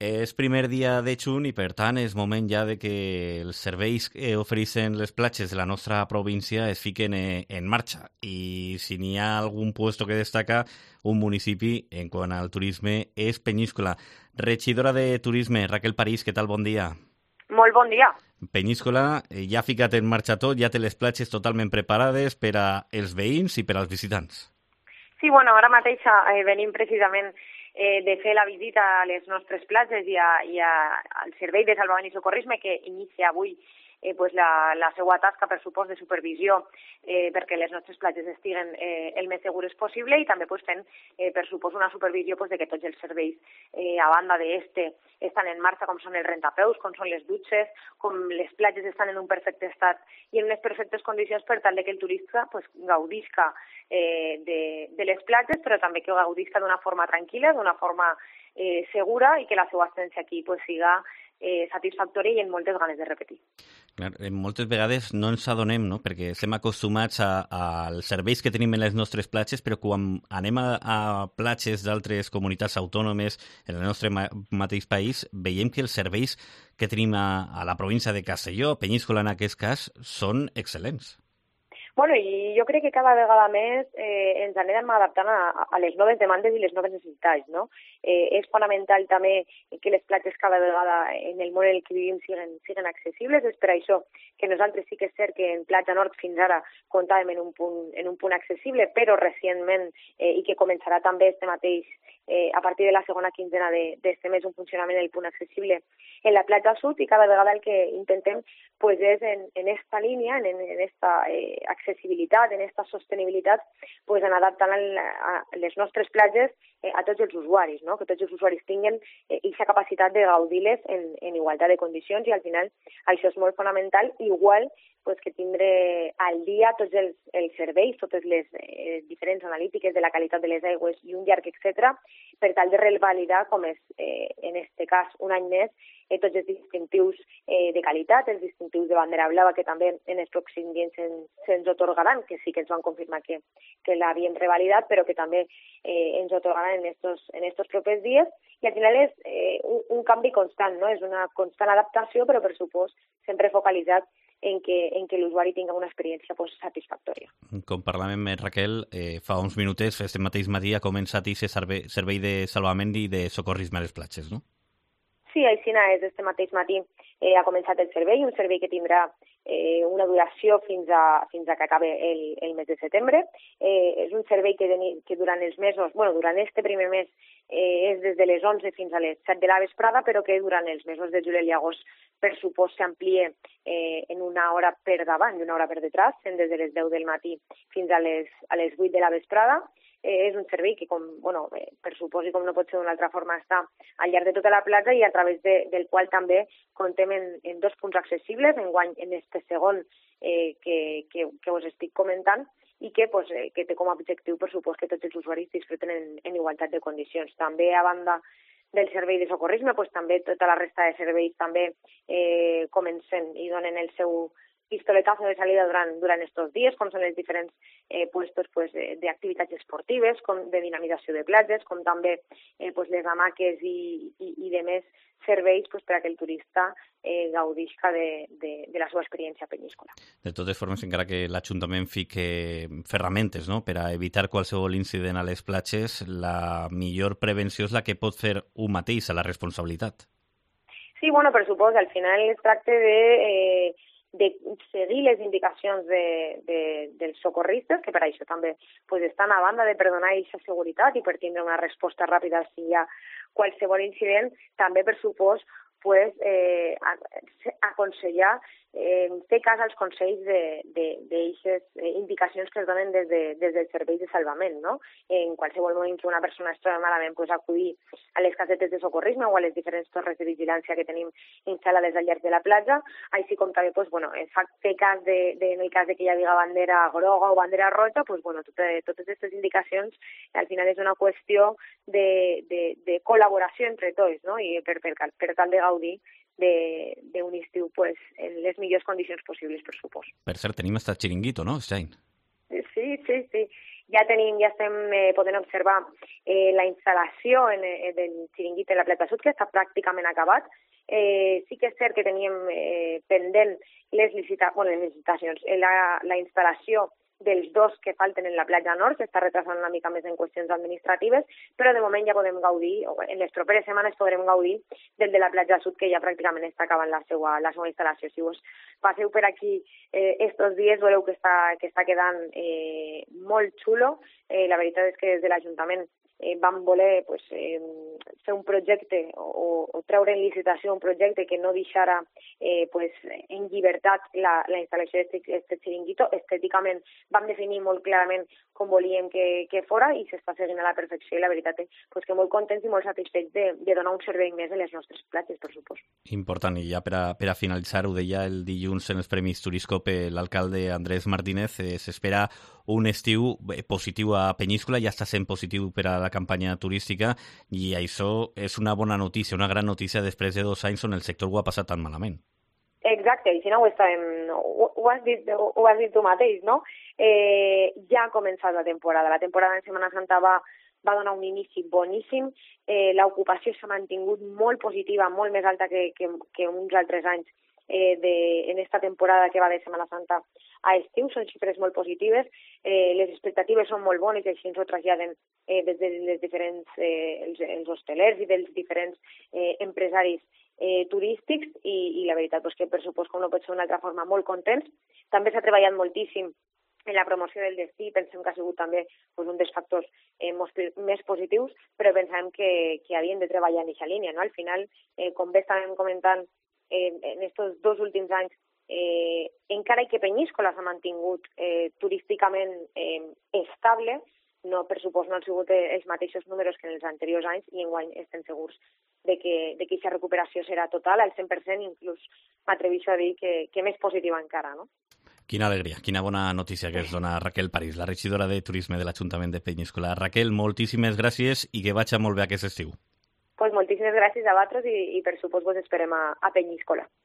És primer dia de juny i, per tant, és moment ja de que els serveis que ofereixen les platges de la nostra província es fiquen en marxa. I si n'hi ha algun puesto que destaca, un municipi en quant al turisme és Peníscola. Regidora de Turisme, Raquel París, què tal? Bon dia. Molt bon dia. Peníscola ja ha ficat en marxa tot, ja té les platges totalment preparades per als veïns i per als visitants. Sí, bueno, ara mateix venim precisament de fer la visita a les nostres platges i al Servei de Salvament i Socorrisme, que inicia avui la seva tasca, per supost, de supervisió perquè les nostres platges estiguen el més segures possible i també fent, per supost, una supervisió de que tots els serveis a banda d'este estan en marxa, com són els rentapeus, com són les dutxes, com les platges estan en un perfecte estat i en unes perfectes condicions per tal que el turista gaudisca de les platges, però també que gaudisca d'una forma tranquil·la, d'una forma segura i que la seva estència aquí siga satisfactòria i amb moltes ganes de repetir. Clar, moltes vegades no ens adonem, no? Perquè estem acostumats als serveis que tenim en les nostres platges, però quan anem a platges d'altres comunitats autònomes en el nostre mateix país, veiem que els serveis que tenim a la província de Castelló, Peníscola en aquest cas, són excel·lents. Bueno, i jo crec que cada vegada més ens anem adaptant a les noves demandes i les noves necessitats, no? És fonamental també que les platges cada vegada en el món en el que vivim siguen accessibles. És per això que nosaltres sí que és cert que en Platja Nord fins ara comptàvem en un punt accessible, però recentment, i que començarà també este mateix a partir de la segona quinzena d'este mes un funcionament del punt accessible en la platja sud, i cada vegada el que intentem és en esta línia, en esta accessibilitat, en esta sostenibilitat, en adaptant les nostres platges a tots els usuaris, no? Que tots els usuaris tinguin aquesta capacitat de gaudir-les en igualtat de condicions, i al final això és molt fonamental, igual que tindre al dia tots els serveis, totes les diferents analítiques de la qualitat de les aigües i un llarg etcètera, per tal de revalidar, com és en este cas un any més, tots els distintius de qualitat, els distintius de bandera blava, que també en els pròxims dies se'ns otorgaran, que sí que ens van confirmar que l'havien revalidat, però que també ens otorgaran en estos propers dies, i al final és un canvi constant, no? És una constant adaptació, però per supost sempre focalitzat en que l'usuari tingui una experiència satisfactòria. Com parlàvem, Raquel, fa uns minutets, aquest mateix matí ha començat aquest servei de salvament i de socorrisme a les platges, no? Sí, així és, este mateix matí ha començat el servei, un servei que tindrà una duració fins a que acabe el mes de setembre. És un servei que durant els mesos, durant este primer mes és des de les 11 fins a les 7 de la vesprada, però que durant els mesos de juliol i agost, per supost, s'amplia en una hora per davant i una hora per detrás, sent des de les 10 del matí fins a les 8 de la vesprada. És un servei que, per supòs i com no pot ser d'una altra forma, està al llarg de tota la platja i a través del qual també comptem en dos punts accessibles, enguany en este segon que us estic comentant, i que té com a objectiu, per supòs, que tots els usuaris disfruten en igualtat de condicions. També, a banda del servei de socorrisme, també tota la resta de serveis també comencen i donen el seu pistoletazo de salida durant estos dies, com són els diferents puestos d'activitats esportives, com de dinamització de platges, com també les hamaques i de més serveis per a que el turista gaudisca de la seva experiència a Peníscola. De totes formes, encara que l'Ajuntament fique ferramentes, no?, per a evitar qualsevol incident a les platges, la millor prevenció és la que pot fer un mateix, a la responsabilitat. Sí, per supost, al final es tracta de seguir les indicacions dels socorristes, que per això també estan a banda de donar aquesta seguretat i per tindre una resposta ràpida si hi ha qualsevol incident, també per supost aconsellar, fer cas als consells d'aquestes indicacions que es donen des dels serveis de salvament, no? En qualsevol moment que una persona es troba malament, acudir a les casetes de socorrisme o a les diferents torres de vigilància que tenim instal·lades al llarg de la platja, així com també fer cas en el cas que hi hagi bandera groga o bandera roja, totes aquestes indicacions al final és una qüestió de col·laboració entre tots, no? I per tal de gaudir d'un estiu en les millors condicions possibles, per supost. Per cert, tenim estat xiringuito, no, aquest any? Sí. ja estem podent observar la instal·lació del xiringuit en la Platja Sud, que està pràcticament acabat. Sí que és cert que teníem pendent les licitacions, la instal·lació dels dos que falten en la platja nord, s'està retrasant una mica més en qüestions administratives, però de moment ja podem gaudir, o en les properes setmanes podrem gaudir del de la platja sud, que ja pràcticament està acabant la seva instal·lació. Si vos passeu per aquí estos dies, veureu que està quedant molt xulo. La veritat és que des de l'Ajuntament vam voler fer un projecte o treure en licitació un projecte que no deixara en llibertat la instal·lació d'aquest xiringuito. Estèticament vam definir molt clarament com volíem que fora i s'està seguint a la perfecció, i la veritat és que molt contents i molt satisfets de donar un servei més a les nostres platges, per supost. Important, i ja per a finalitzar, ho deia el dilluns en els Premis Turiscop l'alcalde Andrés Martínez, s'espera un estiu positiu a Penyíscola, ja està sent positiu per a la campanya turística, i això és una bona notícia, una gran notícia després de 2 anys on el sector ho ha passat tan malament. Exacte, i si no ho has dit tu mateix, no? Ja ha començat la temporada. La temporada en Setmana Santa va donar un inici boníssim, l'ocupació s'ha mantingut molt positiva, molt més alta que uns altres anys en esta temporada que va de Setmana Santa a estiu. Són xifres molt positives, les expectatives són molt bones i així ens ho traslladen des de les diferents els hostelers i dels diferents empresaris turístics, i la veritat és que per supost, com no pot ser d'una altra forma, molt contents. També s'ha treballat moltíssim en la promoció del destí, pensem que ha sigut també un dels factors més positius, però pensem que havien de treballar en aquesta línia, no? Al final, com bé estàvem comentant, en aquests 2 últims anys, encara que Penyíscola s'ha mantingut turísticament estable, no, per supost, no han sigut els mateixos números que en els anteriors anys, i enguany estem segurs de que aquesta recuperació serà total, al 100%, inclús m'atreveixo a dir que més positiva encara, no? Quina alegria, quina bona notícia que ens dona Raquel París, la regidora de Turisme de l'Ajuntament de Penyíscola. Raquel, moltíssimes gràcies i que vagi molt bé aquest estiu. Moltíssimes gràcies a vosaltres i per supost vos esperem a Penyíscola.